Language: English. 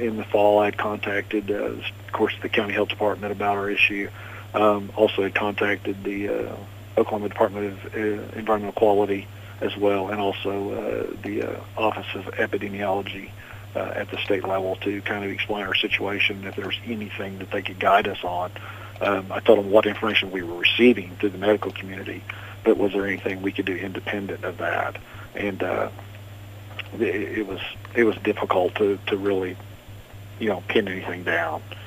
in the fall, I had contacted, of course, the county health department about our issue. Also had contacted the Oklahoma Department of Environmental Quality as well, and also the Office of Epidemiology at the state level to kind of explain our situation, if there was anything that they could guide us on. I told them what information we were receiving through the medical community, but was there anything we could do independent of that? And it was difficult to really, pin anything down.